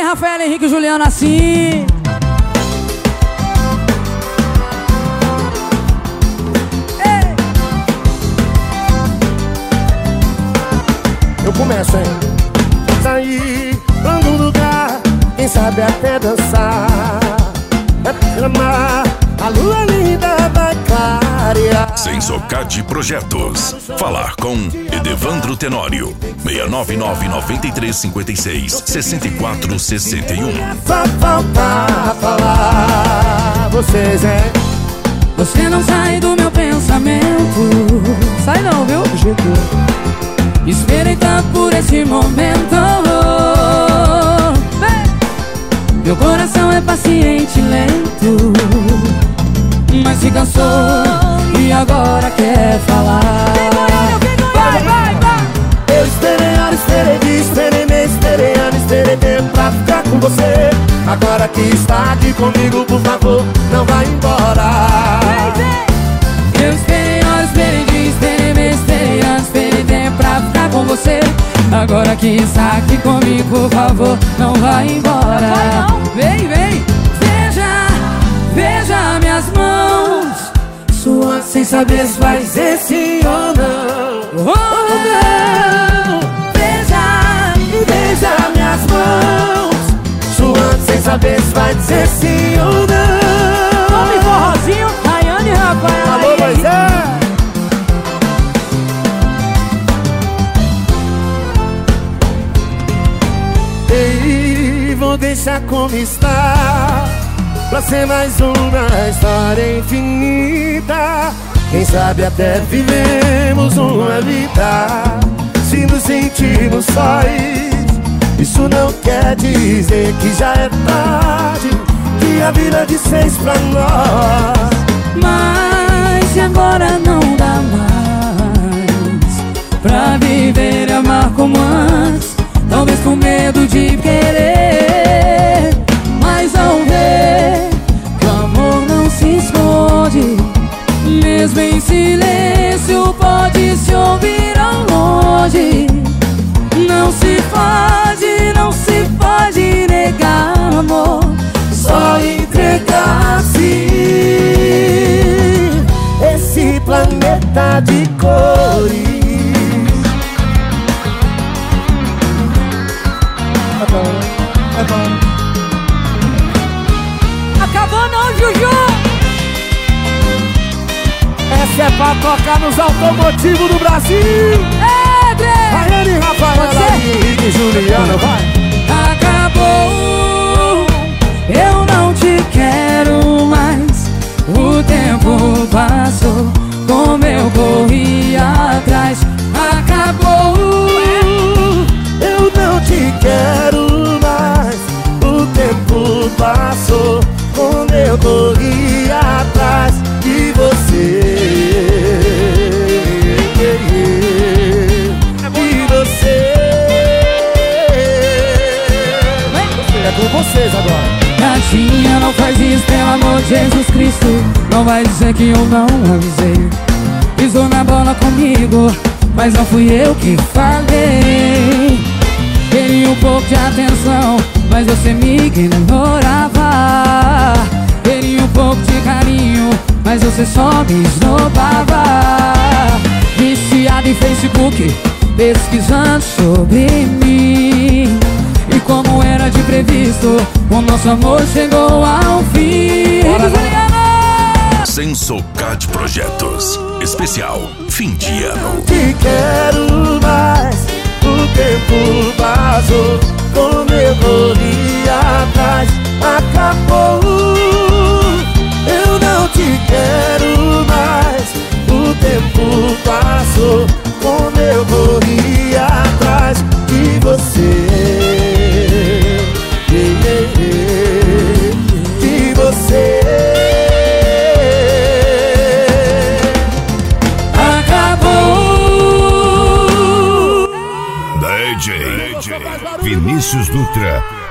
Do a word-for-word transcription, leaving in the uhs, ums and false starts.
Rafael, Henrique e Juliano assim. Ei. Eu começo, hein? Sair pra algum lugar, quem sabe até dançar, é amar, a lua linda vai clarear. Sensocad Projetos. Falar com Edevandro Tenório. seis nove nove nove três cinco seis seis quatro seis um. Só falta falar vocês, é. Você não sai do meu pensamento. Sai não, viu? Esperei tanto por esse momento. Meu coração é paciente e lento, mas se cansou e agora quer falar. Vai, vai, vai! Eu esperei ano, esperei dia, esperei mês, esperei ano, esperei tempo pra ficar com você. Agora que está aqui comigo, por favor, não vai embora. Eu esperei hora, esperei dia, esperei mês, esperei ano, esperei tempo pra ficar com você. Agora que está aqui comigo, por favor, não vai embora. Vai não. Vem, vem, veja, veja minhas mãos suas sem saber se vai dizer sim ou não. Oh, não. Veja, veja minhas mãos suas sem saber se vai dizer sim ou não. Homem forrozinho, Rayane e Rafael. Alô, Moisés. Ei, vou deixar como está, pra ser mais uma história infinita. Quem sabe até vivemos uma vida, se nos sentimos sóis. Isso não quer dizer que já é tarde, que a vida de seis pra nós. Mas se agora não dá mais pra viver e amar como antes, talvez com medo de querer, mas ao ver que o amor não se esconde, mesmo em silêncio pode se ouvir ao longe. Não se pode, não se pode negar amor, só entregar-se esse planeta de cores. É bom, é bom. Acabou não, Juju! Essa é pra tocar nos automotivos do Brasil. É, Dre! Rayane, Rafael, Henrique e Juliano, vai! Acabou, eu não te quero mais. O tempo passou, como eu corri atrás. Acabou, eu não te quero mais. O tempo passou, como eu corri atrás de você. De você. É com vocês agora. Gatinha, não faz isso, pelo amor de Jesus Cristo. Não vai dizer que eu não avisei. Pisou na bola comigo, mas não fui eu que falei. Queria um pouco de atenção, mas você me ignorava. Queria um pouco de carinho, mas você só me esnobava. Viciado em Facebook, pesquisando sobre mim. E como era de previsto, o nosso amor chegou ao fim. Sensocad Projetos. Especial fim de ano. Não te quero mais. O tempo passou, como eu corri atrás. Acabou. Eu não te quero mais. O tempo passou, como eu corri atrás de você. De você. D J Vinícius Dutra.